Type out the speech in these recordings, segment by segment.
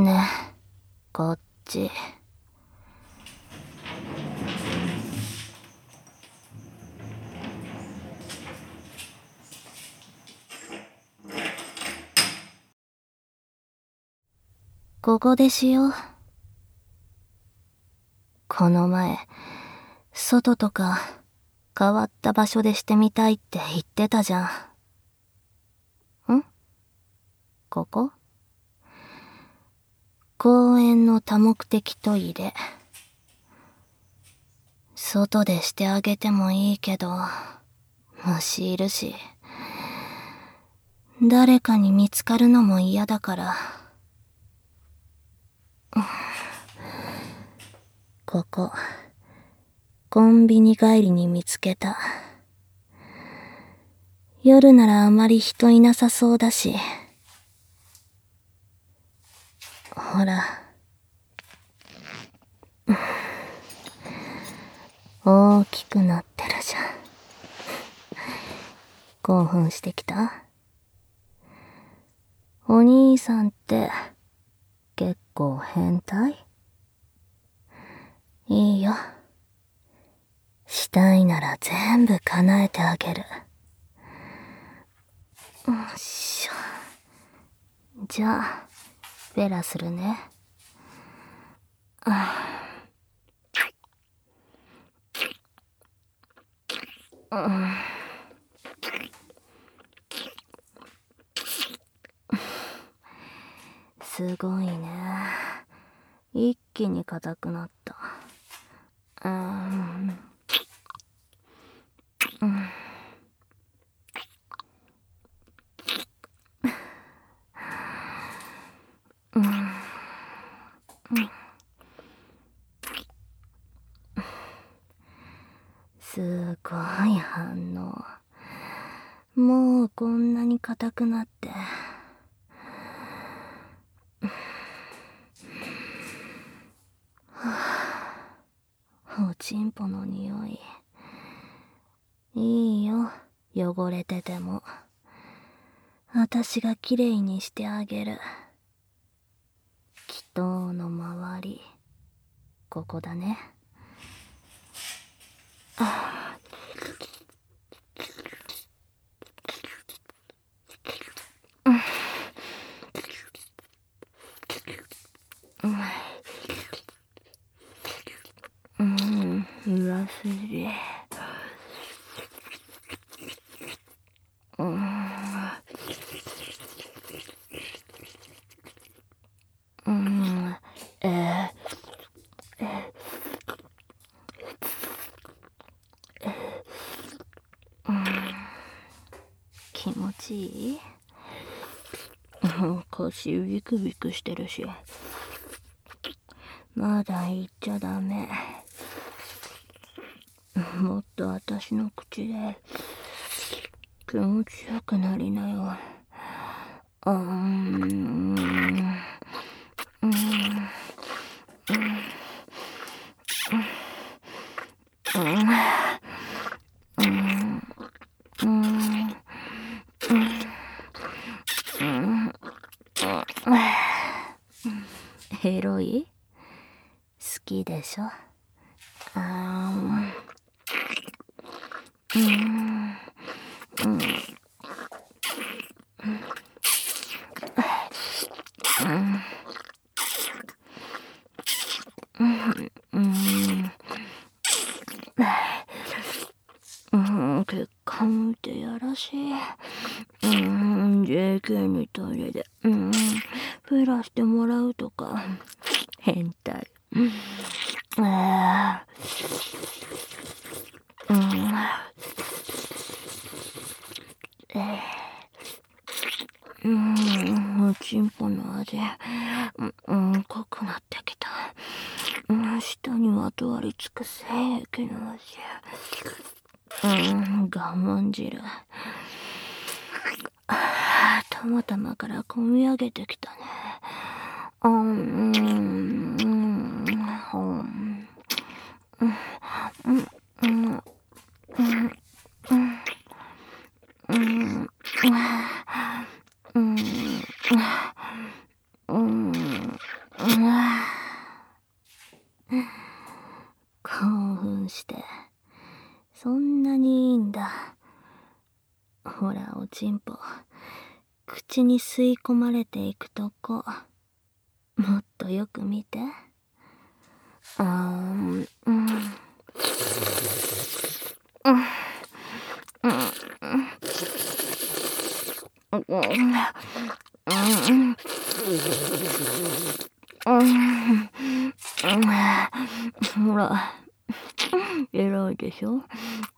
ね、こっち。ここでしよう。この前、外とか変わった場所でしてみたいって言ってたじゃん。ここ？公園の多目的トイレ。外でしてあげてもいいけど、虫いるし、誰かに見つかるのも嫌だから。ここ、コンビニ帰りに見つけた。夜ならあまり人いなさそうだし。ほら。大きくなってるじゃん。興奮してきた？お兄さんって結構変態？いいよ。したいなら全部叶えてあげる。よっしょ。じゃあ、ベラするね。すごいね。一気に硬くなった。すごい反応。もうこんなに硬くなって。おちんぽの匂い。いいよ、汚れてても。私がきれいにしてあげる。祈祷の周り、ここだね。うらすじ。気持ちいい？腰ビクビクしてるし。まだ言っちゃダメ。もっと私の口で気持ちよくなりなよ。エロい？好きでしょ？血管見てやらしい。JK にトイレで、フラしてもらうとか、変態。おちんぽの味、濃くなってきた。舌にまとわりつく精液の味。我慢汁。たまたまからこみ上げてきたね。 口に吸い込まれていくとこ、もっとよく見て。ほら、偉いでしょ。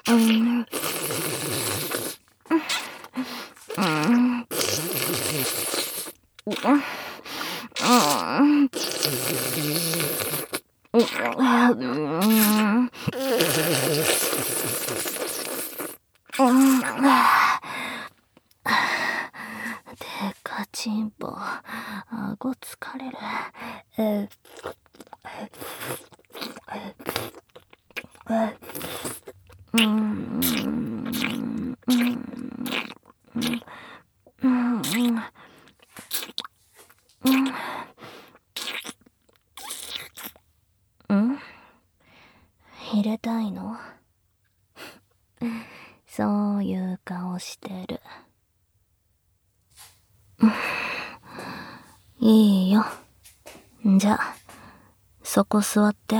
でかちんぽ、顎疲れる。入れたいの？そういう顔してる。いいよ。じゃ、そこ座って。よ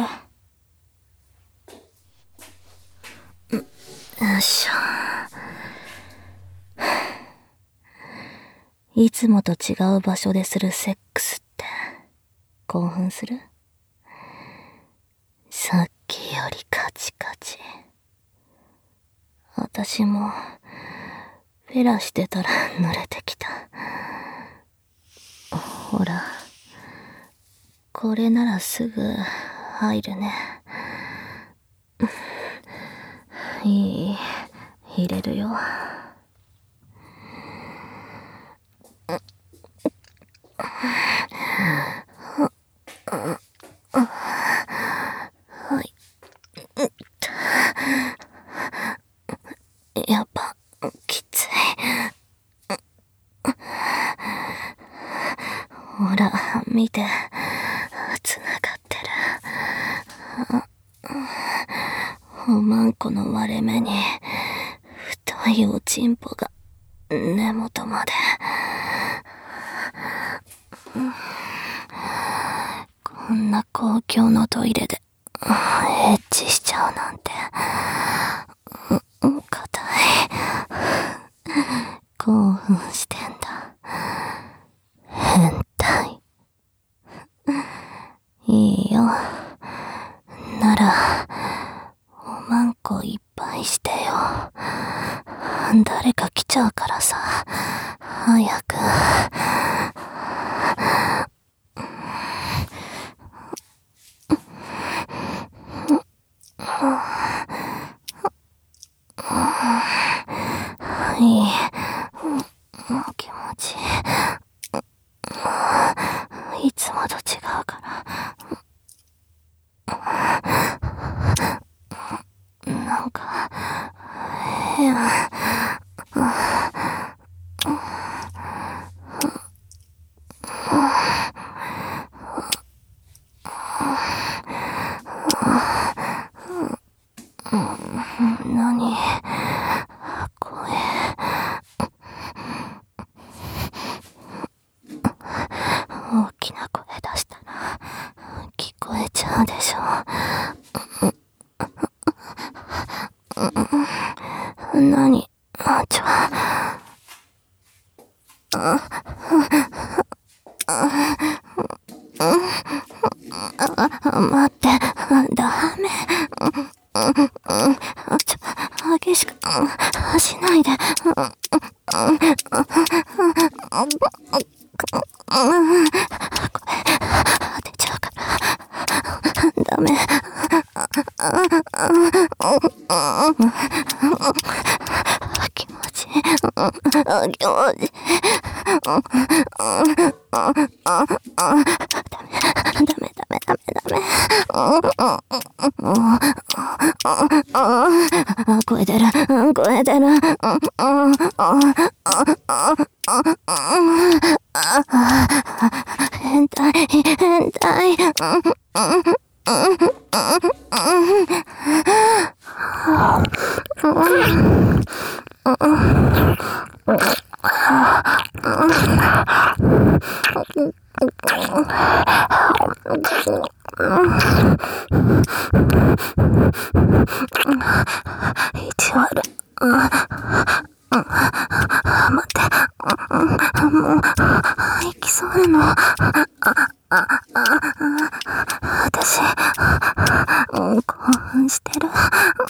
いしょ。いつもと違う場所でするセックスって興奮する？さっきよりカチカチ。私もフェラしてたら濡れてきた。ほら、これならすぐ入るね。いい、入れるよ。はい。やっぱ、きつい。ほら、見て。つながってる。おまんこの割れ目に、太いおちんぽが、根元まで。こんな公共のトイレで、エッチしちゃうなんて。硬い。興奮してんだ。変態。いいよ。なら、おまんこいっぱいしてよ。誰か来ちゃうからさ。早く。いい。気持ちいい。いつもと違うから。なんか、変。何？声。大きな声出したら聞こえちゃうでしょ。何？待って、ダメ。激しくしないで。出ちゃうから。ダメ。気持ちいい。気持ちいい。ダメ。声出る。変態。 もう、行きそうなの。私、興奮してる。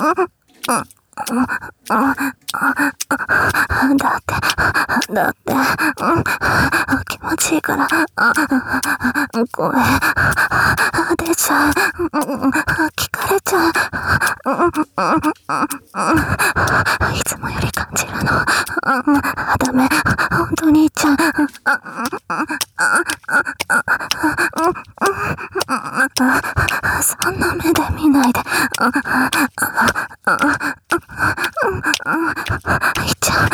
だって、気持ちいいから、声、出ちゃう。聞かれちゃう。いつもより感じるの。ダメ、本当に言っちゃう。そんな目で見ないで。いっちゃう。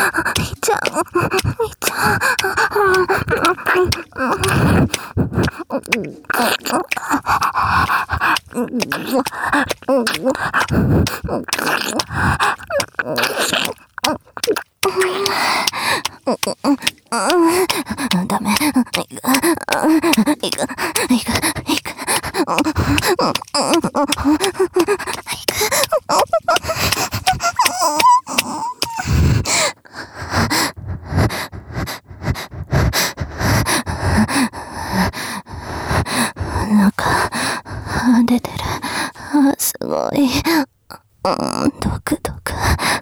ダメ。なんか、出てる。すごい。ドクドク。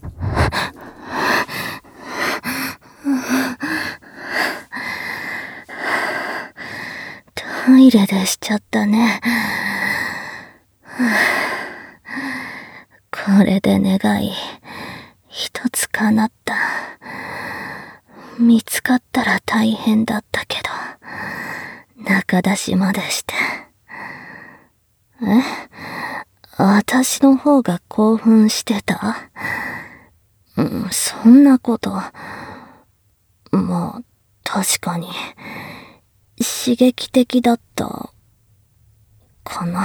トイレでしちゃったね。これで願い、一つ叶った。見つかったら大変だったけど、中出しまでして。私の方が興奮してた？そんなこと。まあ、確かに、刺激的だった、かな。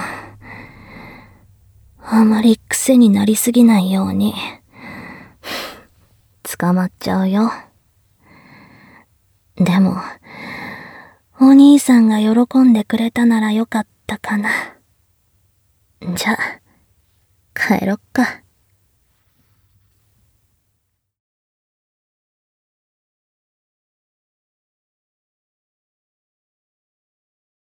あまり癖になりすぎないように。捕まっちゃうよ。でも、お兄さんが喜んでくれたならよかったかな。じゃ、帰ろっか。